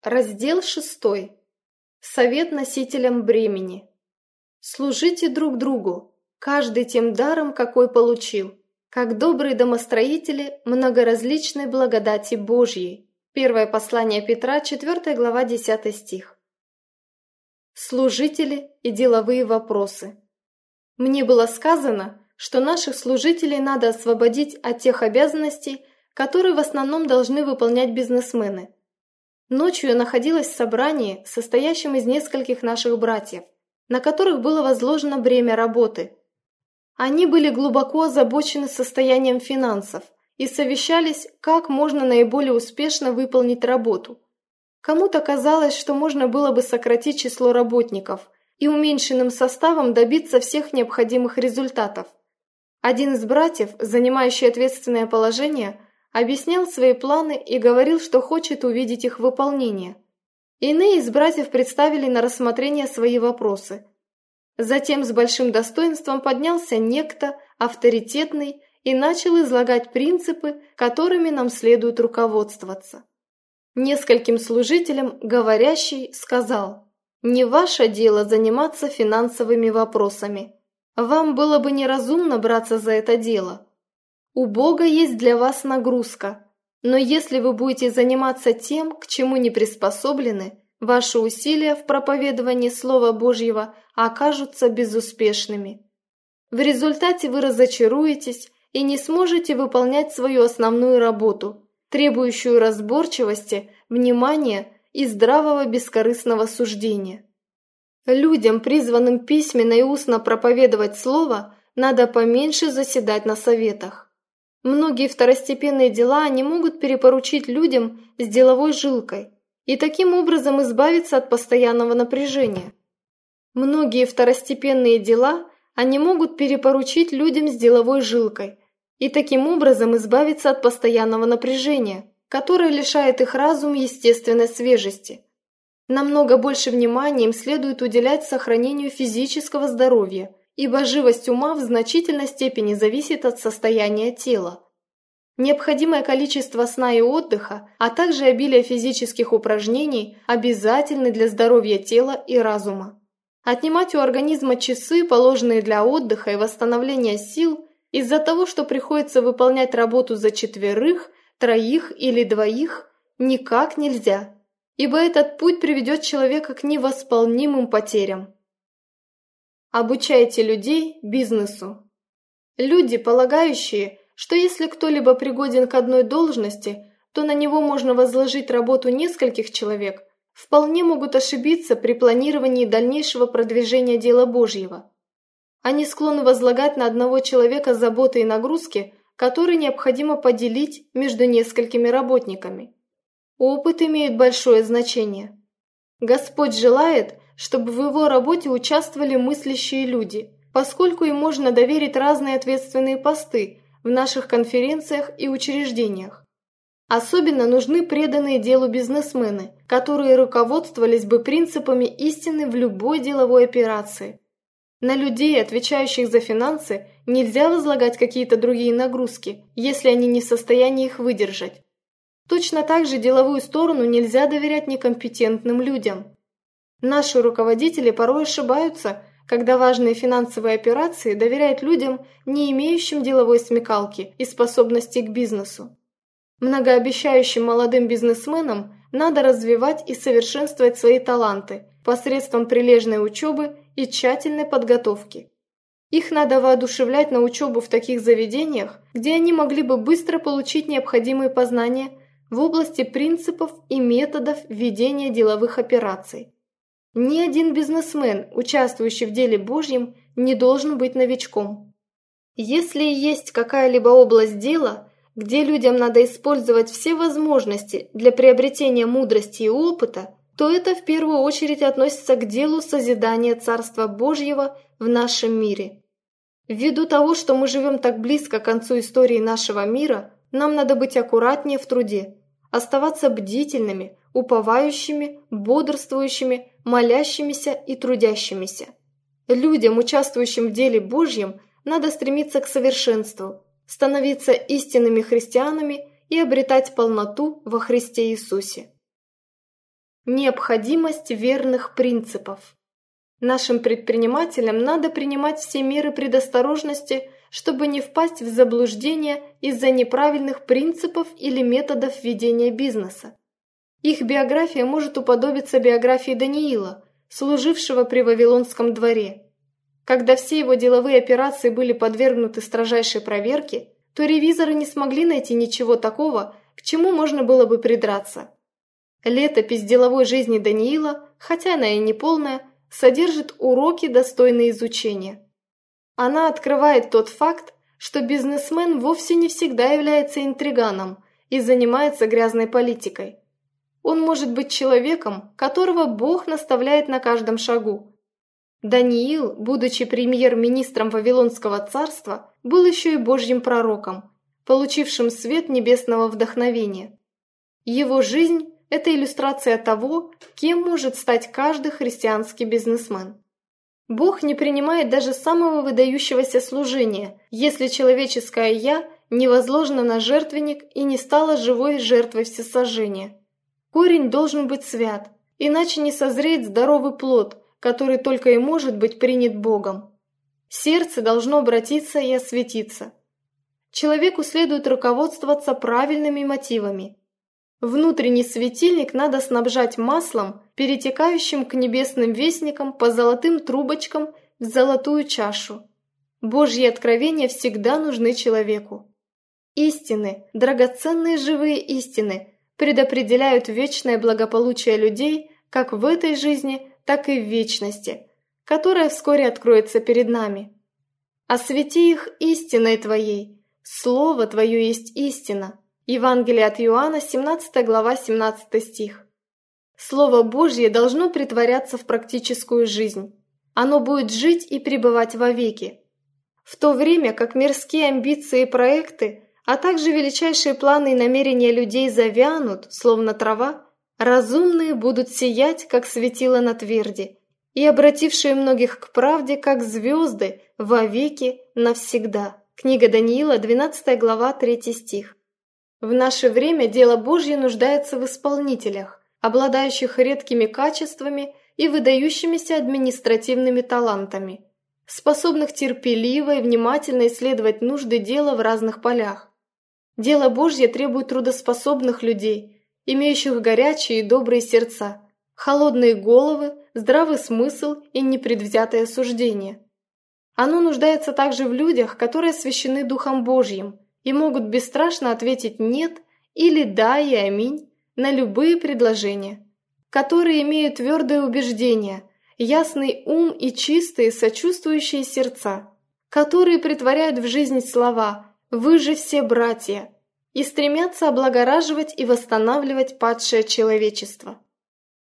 Раздел 6. Совет носителям бремени. Служите друг другу, каждый тем даром, какой получил, как добрые домостроители многоразличной благодати Божьей. Первое послание Петра, 4 глава, 10 стих. Служители и деловые вопросы. Мне было сказано, что наших служителей надо освободить от тех обязанностей, которые в основном должны выполнять бизнесмены. Ночью я находилась в собрании, состоящем из нескольких наших братьев, на которых было возложено бремя работы. Они были глубоко озабочены состоянием финансов и совещались, как можно наиболее успешно выполнить работу. Кому-то казалось, что можно было бы сократить число работников и уменьшенным составом добиться всех необходимых результатов. Один из братьев, занимающий ответственное положение, объяснял свои планы и говорил, что хочет увидеть их выполнение. Иные из братьев представили на рассмотрение свои вопросы. Затем с большим достоинством поднялся некто, авторитетный, и начал излагать принципы, которыми нам следует руководствоваться. Нескольким служителям говорящий сказал: «Не ваше дело заниматься финансовыми вопросами. Вам было бы неразумно браться за это дело. У Бога есть для вас нагрузка, но если вы будете заниматься тем, к чему не приспособлены, ваши усилия в проповедовании Слова Божьего окажутся безуспешными. В результате вы разочаруетесь и не сможете выполнять свою основную работу, требующую разборчивости, внимания и здравого бескорыстного суждения. Людям, призванным письменно и устно проповедовать Слово, надо поменьше заседать на советах. Многие второстепенные дела они могут перепоручить людям с деловой жилкой и таким образом избавиться от постоянного напряжения. Многие второстепенные дела они могут перепоручить людям с деловой жилкой и таким образом избавиться от постоянного напряжения, которое лишает их разум естественной свежести. Намного больше внимания им следует уделять сохранению физического здоровья, ибо живость ума в значительной степени зависит от состояния тела. Необходимое количество сна и отдыха, а также обилие физических упражнений обязательны для здоровья тела и разума. Отнимать у организма часы, положенные для отдыха и восстановления сил, из-за того, что приходится выполнять работу за 4, 3 или 2, никак нельзя, ибо этот путь приведет человека к невосполнимым потерям. Обучайте людей бизнесу. Люди, полагающие, что если кто-либо пригоден к одной должности, то на него можно возложить работу нескольких человек, вполне могут ошибиться при планировании дальнейшего продвижения дела Божьего. Они склонны возлагать на одного человека заботы и нагрузки, которые необходимо поделить между несколькими работниками. Опыт имеет большое значение. Господь желает, чтобы в его работе участвовали мыслящие люди, поскольку им можно доверить разные ответственные посты в наших конференциях и учреждениях. Особенно нужны преданные делу бизнесмены, которые руководствовались бы принципами истины в любой деловой операции. На людей, отвечающих за финансы, нельзя возлагать какие-то другие нагрузки, если они не в состоянии их выдержать. Точно так же деловую сторону нельзя доверять некомпетентным людям. Наши руководители порой ошибаются, когда важные финансовые операции доверяют людям, не имеющим деловой смекалки и способностей к бизнесу. Многообещающим молодым бизнесменам надо развивать и совершенствовать свои таланты посредством прилежной учебы и тщательной подготовки. Их надо воодушевлять на учебу в таких заведениях, где они могли бы быстро получить необходимые познания в области принципов и методов ведения деловых операций. Ни один бизнесмен, участвующий в деле Божьем, не должен быть новичком. Если есть какая-либо область дела, где людям надо использовать все возможности для приобретения мудрости и опыта, то это в первую очередь относится к делу созидания Царства Божьего в нашем мире. Ввиду того, что мы живем так близко к концу истории нашего мира, нам надо быть аккуратнее в труде, оставаться бдительными, уповающими, бодрствующими, молящимися и трудящимися. Людям, участвующим в деле Божьем, надо стремиться к совершенству, становиться истинными христианами и обретать полноту во Христе Иисусе. Необходимость верных принципов. Нашим предпринимателям надо принимать все меры предосторожности, чтобы не впасть в заблуждение из-за неправильных принципов или методов ведения бизнеса. Их биография может уподобиться биографии Даниила, служившего при Вавилонском дворе. Когда все его деловые операции были подвергнуты строжайшей проверке, то ревизоры не смогли найти ничего такого, к чему можно было бы придраться. Летопись деловой жизни Даниила, хотя она и не полная, содержит уроки, достойные изучения. Она открывает тот факт, что бизнесмен вовсе не всегда является интриганом и занимается грязной политикой. Он может быть человеком, которого Бог наставляет на каждом шагу. Даниил, будучи премьер-министром Вавилонского царства, был еще и Божьим пророком, получившим свет небесного вдохновения. Его жизнь – это иллюстрация того, кем может стать каждый христианский бизнесмен. Бог не принимает даже самого выдающегося служения, если человеческое «я» не возложено на жертвенник и не стало живой жертвой всесожжения. Корень должен быть свят, иначе не созреет здоровый плод, который только и может быть принят Богом. Сердце должно обратиться и осветиться. Человеку следует руководствоваться правильными мотивами. Внутренний светильник надо снабжать маслом, перетекающим к небесным вестникам по золотым трубочкам в золотую чашу. Божьи откровения всегда нужны человеку. Истины, драгоценные живые истины, предопределяют вечное благополучие людей как в этой жизни, так и в вечности, которая вскоре откроется перед нами. Освети их истиной Твоей, Слово Твое есть истина. Евангелие от Иоанна, 17 глава, 17 стих. Слово Божье должно претворяться в практическую жизнь. Оно будет жить и пребывать вовеки. В то время как мирские амбиции и проекты, а также величайшие планы и намерения людей завянут, словно трава, разумные будут сиять, как светило на тверди, и обратившие многих к правде, как звезды, вовеки, навсегда. Книга Даниила, 12 глава, 3 стих. В наше время дело Божье нуждается в исполнителях, обладающих редкими качествами и выдающимися административными талантами, способных терпеливо и внимательно исследовать нужды дела в разных полях. Дело Божье требует трудоспособных людей, имеющих горячие и добрые сердца, холодные головы, здравый смысл и непредвзятое суждение. Оно нуждается также в людях, которые освящены Духом Божьим и могут бесстрашно ответить «нет» или «да» и «аминь» на любые предложения, которые имеют твердое убеждение, ясный ум и чистые сочувствующие сердца, которые претворяют в жизнь слова «Вы же все братья» и стремятся облагораживать и восстанавливать падшее человечество.